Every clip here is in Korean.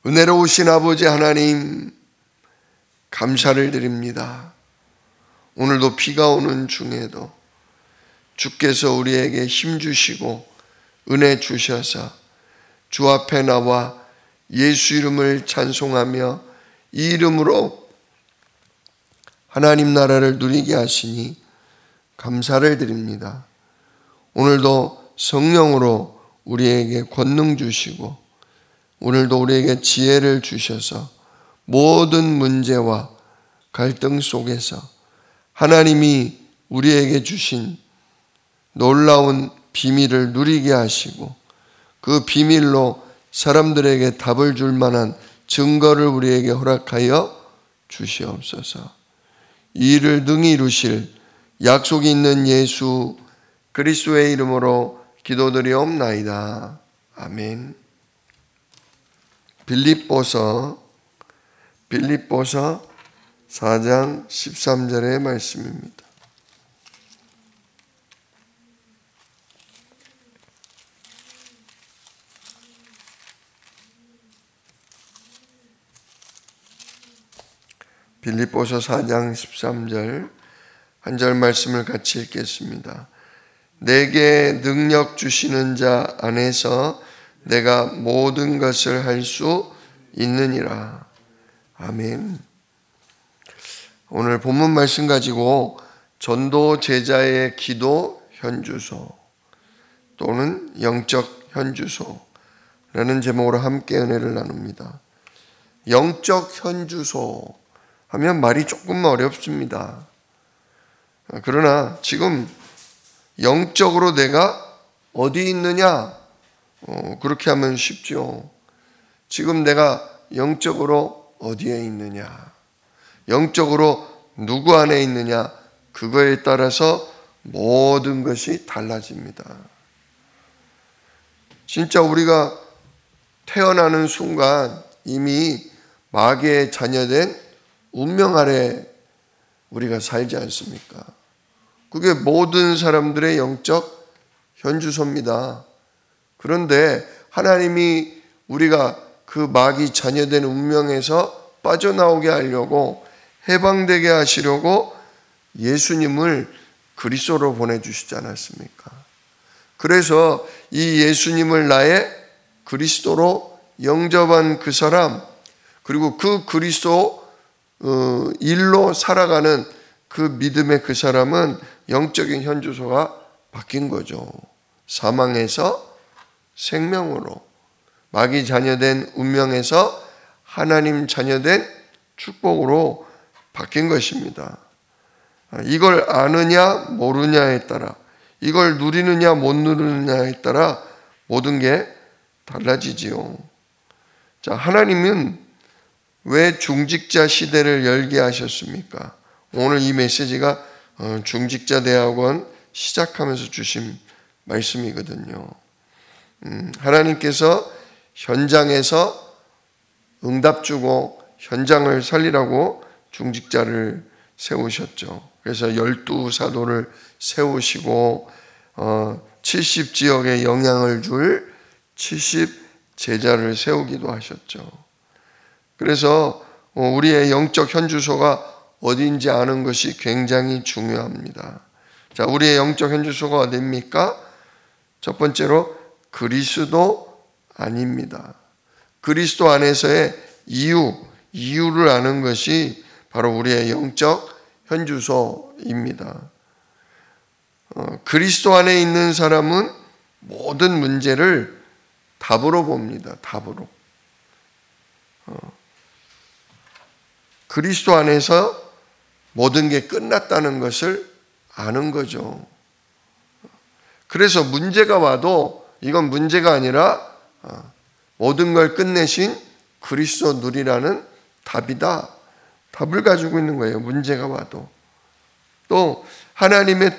은혜로우신 아버지 하나님, 감사를 드립니다. 오늘도 비가 오는 중에도 주께서 우리에게 힘 주시고 은혜 주셔서 주 앞에 나와 예수 이름을 찬송하며 이 이름으로 하나님 나라를 누리게 하시니 감사를 드립니다. 오늘도 성령으로 우리에게 권능 주시고 오늘도 우리에게 지혜를 주셔서 모든 문제와 갈등 속에서 하나님이 우리에게 주신 놀라운 비밀을 누리게 하시고 그 비밀로 사람들에게 답을 줄 만한 증거를 우리에게 허락하여 주시옵소서. 이 일을 능히 이루실 약속이 있는 예수 그리스도의 이름으로 기도드리옵나이다. 아멘. 빌립보서 4장 13절의 말씀입니다. 빌립보서 4장 13절 한 절 말씀을 같이 읽겠습니다. 내게 능력 주시는 자 안에서 내가 모든 것을 할 수 있느니라. 아멘. 오늘 본문 말씀 가지고 전도 제자의 기도 현주소 또는 영적 현주소라는 제목으로 함께 은혜를 나눕니다. 영적 현주소 하면 말이 조금 어렵습니다. 그러나 지금 영적으로 내가 어디 있느냐? 그렇게 하면 쉽죠. 지금 내가 영적으로 어디에 있느냐? 영적으로 누구 안에 있느냐? 그거에 따라서 모든 것이 달라집니다. 진짜 우리가 태어나는 순간 이미 마귀의 자녀된 운명 아래 우리가 살지 않습니까? 그게 모든 사람들의 영적 현주소입니다. 그런데 하나님이 우리가 그 마귀 자녀된 운명에서 빠져나오게 하려고 해방되게 하시려고 예수님을 그리스도로 보내주시지 않았습니까? 그래서 이 예수님을 나의 그리스도로 영접한 그 사람, 그리고 그 그리스도 일로 살아가는 그 믿음의 그 사람은 영적인 현주소가 바뀐 거죠. 사망에서 생명으로, 마귀 자녀된 운명에서 하나님 자녀된 축복으로 바뀐 것입니다. 이걸 아느냐 모르냐에 따라, 이걸 누리느냐 못 누리느냐에 따라 모든 게 달라지지요. 자, 하나님은 왜 중직자 시대를 열게 하셨습니까? 오늘 이 메시지가 중직자 대학원 시작하면서 주신 말씀이거든요. 하나님께서 현장에서 응답 주고 현장을 살리라고 중직자를 세우셨죠. 그래서 12사도를 세우시고 70지역에 영향을 줄 70제자를 세우기도 하셨죠. 그래서 우리의 영적 현주소가 어디인지 아는 것이 굉장히 중요합니다. 자, 우리의 영적 현주소가 어디입니까? 첫 번째로 그리스도 안입니다. 그리스도 안에서의 이유를 아는 것이 바로 우리의 영적 현주소입니다. 그리스도 안에 있는 사람은 모든 문제를 답으로 봅니다. 답으로. 그리스도 안에서 모든 게 끝났다는 것을 아는 거죠. 그래서 문제가 와도 이건 문제가 아니라 모든 걸 끝내신 그리스도 누리라는 답이다. 답을 가지고 있는 거예요. 문제가 와도. 또 하나님의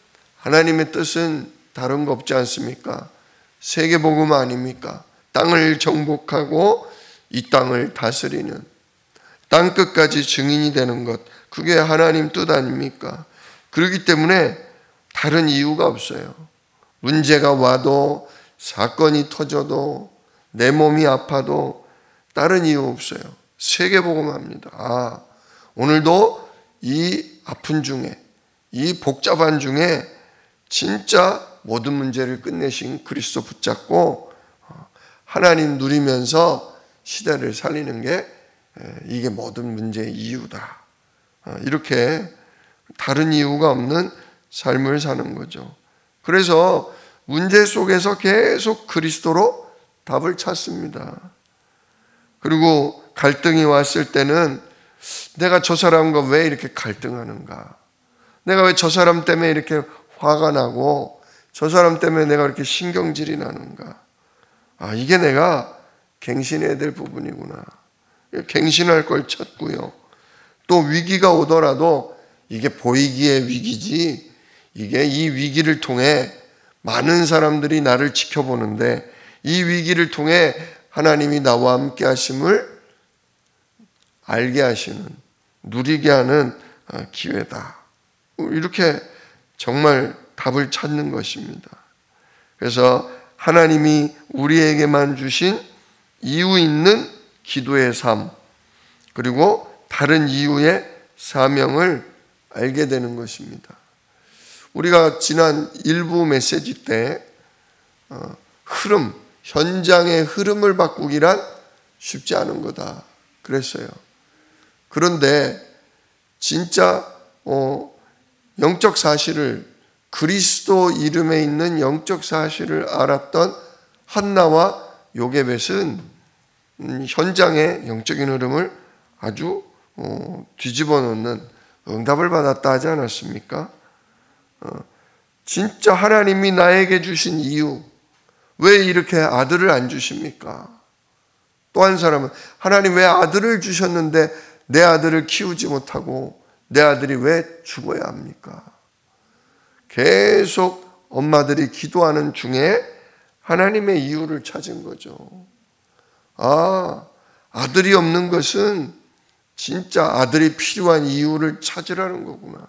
뜻은 다른 거 없지 않습니까? 세계복음 아닙니까? 땅을 정복하고 이 땅을 다스리는, 땅 끝까지 증인이 되는 것, 그게 하나님 뜻 아닙니까? 그렇기 때문에 다른 이유가 없어요. 문제가 와도, 사건이 터져도, 내 몸이 아파도, 다른 이유 없어요. 세계복음합니다. 오늘도 이 아픈 중에, 이 복잡한 중에 진짜 모든 문제를 끝내신 그리스도 붙잡고 하나님 누리면서 시대를 살리는 게 이게 모든 문제의 이유다. 이렇게 다른 이유가 없는 삶을 사는 거죠. 그래서 문제 속에서 계속 그리스도로 답을 찾습니다. 그리고 갈등이 왔을 때는 내가 저 사람과 왜 이렇게 갈등하는가? 내가 왜 저 사람 때문에 이렇게 화가 나고 저 사람 때문에 내가 이렇게 신경질이 나는가? 이게 내가 갱신해야 될 부분이구나. 갱신할 걸 찾고요. 또 위기가 오더라도 이게 보이기에 위기지, 이게 이 위기를 통해 많은 사람들이 나를 지켜보는데 이 위기를 통해 하나님이 나와 함께 하심을 알게 하시는, 누리게 하는 기회다. 이렇게 정말 답을 찾는 것입니다. 그래서 하나님이 우리에게만 주신 이유 있는 기도의 삶, 그리고 다른 이유의 사명을 알게 되는 것입니다. 우리가 지난 일부 메시지 때 현장의 흐름을 바꾸기란 쉽지 않은 거다 그랬어요. 그런데 진짜 영적 사실을, 그리스도 이름에 있는 영적 사실을 알았던 한나와 요게벳은 현장의 영적인 흐름을 아주 뒤집어 놓는 응답을 받았다 하지 않았습니까? 진짜 하나님이 나에게 주신 이유, 왜 이렇게 아들을 안 주십니까? 또 한 사람은 하나님 왜 아들을 주셨는데 내 아들을 키우지 못하고 내 아들이 왜 죽어야 합니까? 계속 엄마들이 기도하는 중에 하나님의 이유를 찾은 거죠. 아들이 없는 것은 진짜 아들이 필요한 이유를 찾으라는 거구나.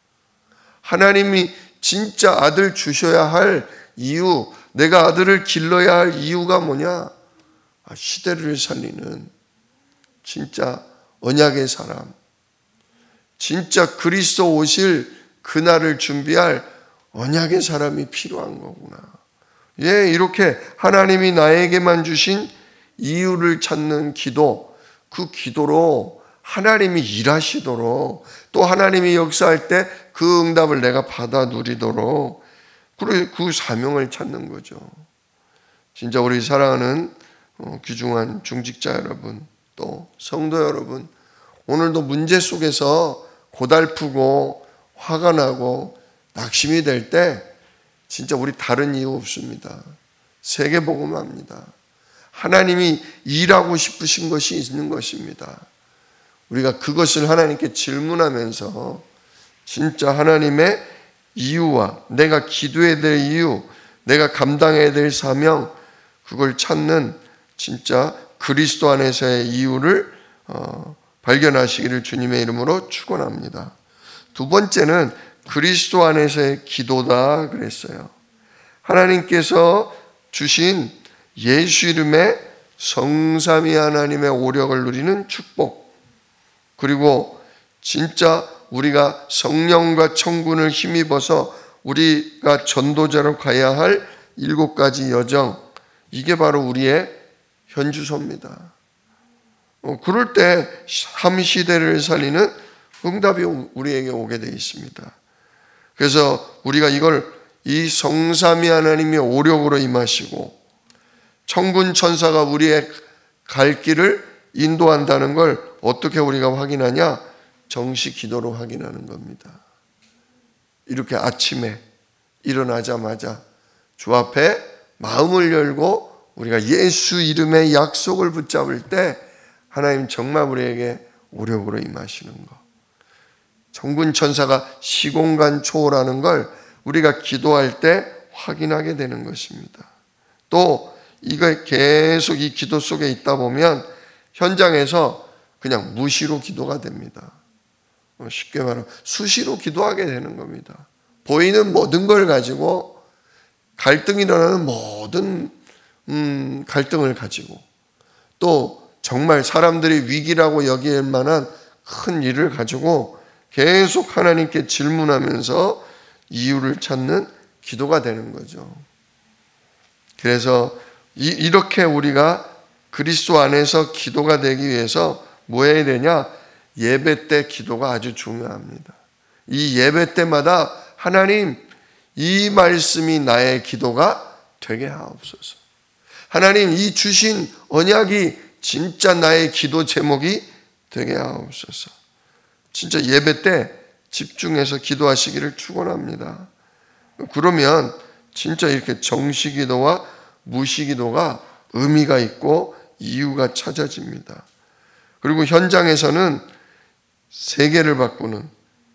하나님이 진짜 아들 주셔야 할 이유, 내가 아들을 길러야 할 이유가 뭐냐? 시대를 살리는 진짜 언약의 사람, 진짜 그리스도 오실 그날을 준비할 언약의 사람이 필요한 거구나. 이렇게 하나님이 나에게만 주신 이유를 찾는 기도, 그 기도로 하나님이 일하시도록, 또 하나님이 역사할 때 그 응답을 내가 받아 누리도록 그 사명을 찾는 거죠. 진짜 우리 사랑하는 귀중한 중직자 여러분, 또 성도 여러분, 오늘도 문제 속에서 고달프고 화가 나고 낙심이 될 때 진짜 우리 다른 이유 없습니다. 세계복음합니다. 하나님이 일하고 싶으신 것이 있는 것입니다. 우리가 그것을 하나님께 질문하면서 진짜 하나님의 이유와 내가 기도해야 될 이유, 내가 감당해야 될 사명, 그걸 찾는 진짜 그리스도 안에서의 이유를 발견하시기를 주님의 이름으로 축원합니다. 두 번째는 그리스도 안에서의 기도다 그랬어요. 하나님께서 주신 예수 이름의 성삼위 하나님의 오력을 누리는 축복, 그리고 진짜 우리가 성령과 천군을 힘입어서 우리가 전도자로 가야 할 7가지 여정, 이게 바로 우리의 현주소입니다. 그럴 때 삶 시대를 살리는 응답이 우리에게 오게 되어 있습니다. 그래서 우리가 이 성삼위 하나님의 오력으로 임하시고 천군 천사가 우리의 갈 길을 인도한다는 걸 어떻게 우리가 확인하냐? 정시 기도로 확인하는 겁니다. 이렇게 아침에 일어나자마자 주 앞에 마음을 열고 우리가 예수 이름의 약속을 붙잡을 때 하나님 정말 우리에게 오력으로 임하시는 것, 천군 천사가 시공간 초월하는 걸 우리가 기도할 때 확인하게 되는 것입니다. 또 이거 계속 이 기도 속에 있다 보면 현장에서 그냥 무시로 기도가 됩니다. 쉽게 말하면 수시로 기도하게 되는 겁니다. 보이는 모든 걸 가지고 갈등이 일어나는 모든 갈등을 가지고 또 정말 사람들이 위기라고 여길 만한 큰 일을 가지고 계속 하나님께 질문하면서 이유를 찾는 기도가 되는 거죠. 그래서 이렇게 우리가 그리스도 안에서 기도가 되기 위해서 뭐 해야 되냐? 예배 때 기도가 아주 중요합니다. 이 예배 때마다 하나님, 이 말씀이 나의 기도가 되게 하옵소서. 하나님, 이 주신 언약이 진짜 나의 기도 제목이 되게 하옵소서. 진짜 예배 때 집중해서 기도하시기를 축원합니다. 그러면 진짜 이렇게 정시기도와 무시기도가 의미가 있고 이유가 찾아집니다. 그리고 현장에서는 세계를 바꾸는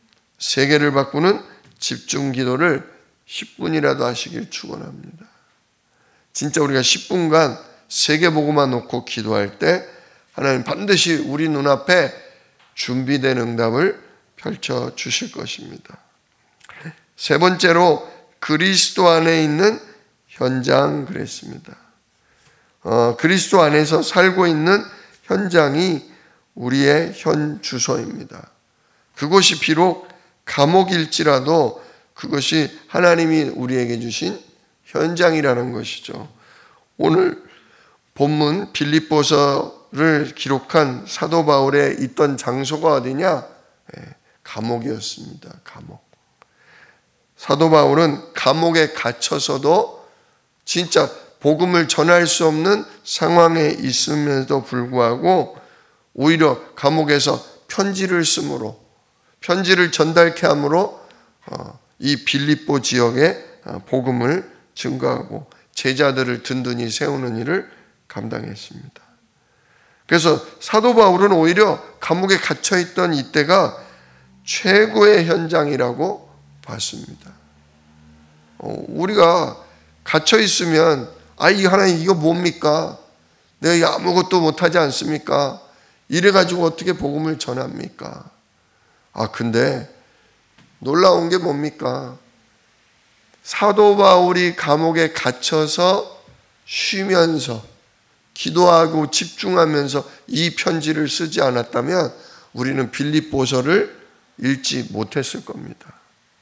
집중 기도를 10분이라도 하시길 축원합니다. 진짜 우리가 10분간 세계보고만 놓고 기도할 때 하나님 반드시 우리 눈앞에 준비된 응답을 펼쳐 주실 것입니다. 세 번째로 그리스도 안에 있는 현장 그랬습니다. 그리스도 안에서 살고 있는 현장이 우리의 현 주소입니다. 그곳이 비록 감옥일지라도 그것이 하나님이 우리에게 주신 현장이라는 것이죠. 오늘 본문 빌립보서를 기록한 사도 바울의 있던 장소가 어디냐? 감옥이었습니다. 감옥. 사도 바울은 감옥에 갇혀서도 진짜 복음을 전할 수 없는 상황에 있음에도 불구하고 오히려 감옥에서 편지를 쓰므로, 편지를 전달케 함으로 이 빌립보 지역에 복음을 증거하고 제자들을 든든히 세우는 일을 감당했습니다. 그래서 사도 바울은 오히려 감옥에 갇혀있던 이때가 최고의 현장이라고 봤습니다. 우리가 갇혀있으면 하나님 이거 뭡니까? 내가 아무것도 못하지 않습니까? 이래가지고 어떻게 복음을 전합니까? 근데 놀라운 게 뭡니까? 사도 바울이 감옥에 갇혀서 쉬면서 기도하고 집중하면서 이 편지를 쓰지 않았다면 우리는 빌립보서를 읽지 못했을 겁니다.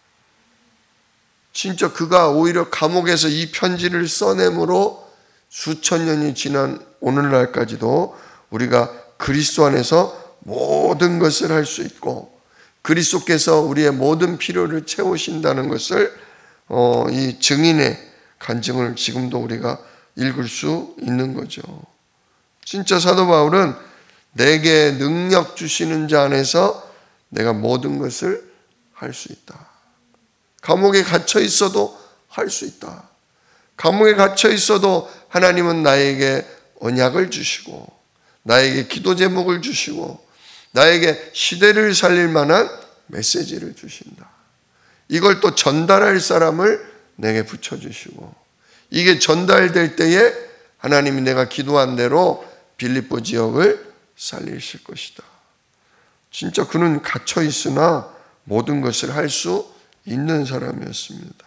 진짜 그가 오히려 감옥에서 이 편지를 써내므로 수천 년이 지난 오늘날까지도 우리가 그리스도 안에서 모든 것을 할 수 있고 그리스도께서 우리의 모든 필요를 채우신다는 것을 이 증인의 간증을 지금도 우리가 읽을 수 있는 거죠. 진짜 사도 바울은 내게 능력 주시는 자 안에서 내가 모든 것을 할 수 있다. 감옥에 갇혀 있어도 할 수 있다. 감옥에 갇혀 있어도 하나님은 나에게 언약을 주시고 나에게 기도 제목을 주시고 나에게 시대를 살릴 만한 메시지를 주신다. 이걸 또 전달할 사람을 내게 붙여주시고 이게 전달될 때에 하나님이 내가 기도한 대로 빌립보 지역을 살리실 것이다. 진짜 그는 갇혀 있으나 모든 것을 할 수 있는 사람이었습니다.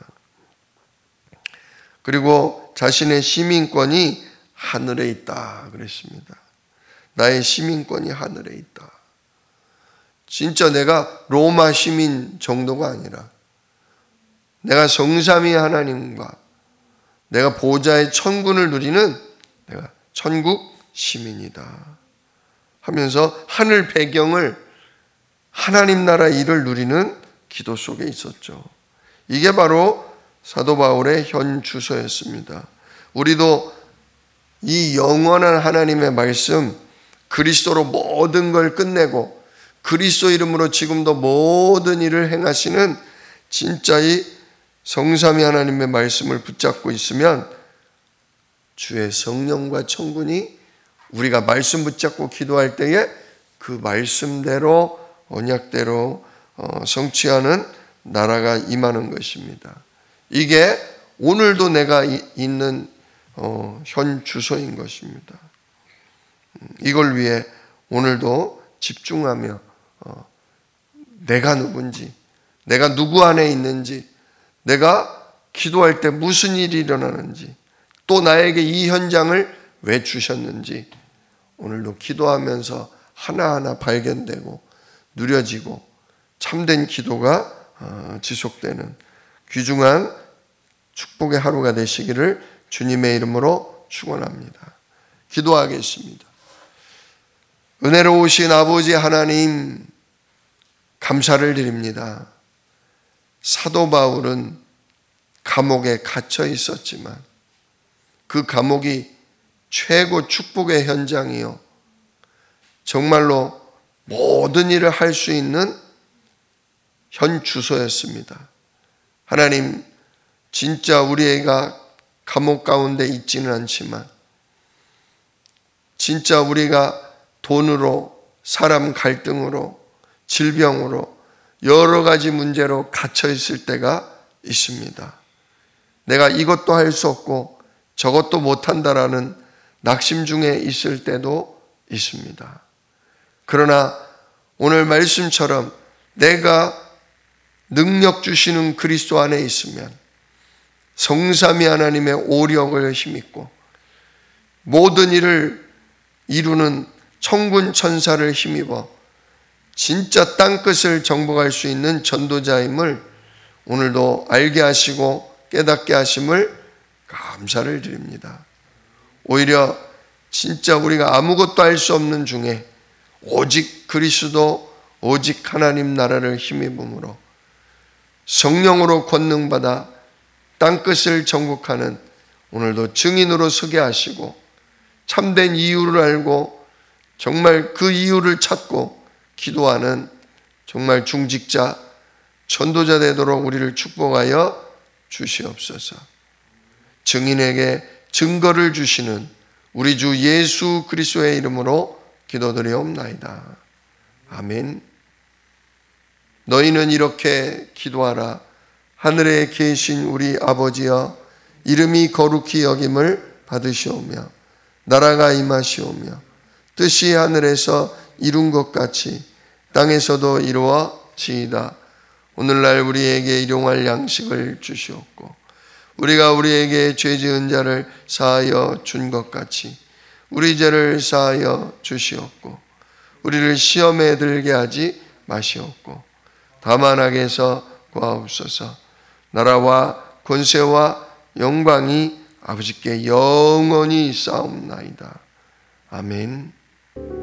그리고 자신의 시민권이 하늘에 있다 그랬습니다. 나의 시민권이 하늘에 있다. 진짜 내가 로마 시민 정도가 아니라 내가 성삼위 하나님과 내가 보좌의 천군을 누리는 내가 천국 시민이다 하면서 하늘 배경을 하나님 나라 일을 누리는 기도 속에 있었죠. 이게 바로 사도 바울의 현 주소였습니다. 우리도 이 영원한 하나님의 말씀 그리스도로 모든 걸 끝내고 그리스도 이름으로 지금도 모든 일을 행하시는 진짜 이 성삼위 하나님의 말씀을 붙잡고 있으면 주의 성령과 천군이 우리가 말씀 붙잡고 기도할 때에 그 말씀대로 언약대로 성취하는 나라가 임하는 것입니다. 이게 오늘도 내가 있는 현 주소인 것입니다. 이걸 위해 오늘도 집중하며 내가 누군지, 내가 누구 안에 있는지, 내가 기도할 때 무슨 일이 일어나는지, 또 나에게 이 현장을 왜 주셨는지 오늘도 기도하면서 하나하나 발견되고 누려지고 참된 기도가 지속되는 귀중한 축복의 하루가 되시기를 주님의 이름으로 축원합니다. 기도하겠습니다. 은혜로우신 아버지 하나님, 감사를 드립니다. 사도 바울은 감옥에 갇혀 있었지만 그 감옥이 최고 축복의 현장이요, 정말로 모든 일을 할 수 있는 현 주소였습니다. 하나님, 진짜 우리가 감옥 가운데 있지는 않지만 진짜 우리가 돈으로, 사람 갈등으로, 질병으로 여러 가지 문제로 갇혀 있을 때가 있습니다. 내가 이것도 할 수 없고 저것도 못한다라는 낙심 중에 있을 때도 있습니다. 그러나 오늘 말씀처럼 내가 능력 주시는 그리스도 안에 있으면 성삼위 하나님의 오력을 힘입고 모든 일을 이루는 천군 천사를 힘입어 진짜 땅끝을 정복할 수 있는 전도자임을 오늘도 알게 하시고 깨닫게 하심을 감사를 드립니다. 오히려 진짜 우리가 아무것도 할 수 없는 중에 오직 그리스도, 오직 하나님 나라를 힘입음으로 성령으로 권능받아 땅끝을 정복하는 오늘도 증인으로 서게 하시고 참된 이유를 알고 정말 그 이유를 찾고 기도하는 정말 중직자, 전도자 되도록 우리를 축복하여 주시옵소서. 증인에게 증거를 주시는 우리 주 예수 그리스도의 이름으로 기도드리옵나이다. 아멘. 너희는 이렇게 기도하라. 하늘에 계신 우리 아버지여, 이름이 거룩히 여김을 받으시오며 나라가 임하시오며 뜻이 하늘에서 이룬 것 같이 땅에서도 이루어지이다. 오늘날 우리에게 일용할 양식을 주시옵고 우리가 우리에게 죄 지은 자를 사하여 준 것 같이 우리 죄를 사하여 주시옵고 우리를 시험에 들게 하지 마시옵고 다만 악에서 구하옵소서. 나라와 권세와 영광이 아버지께 영원히 있사옵나이다. 아멘.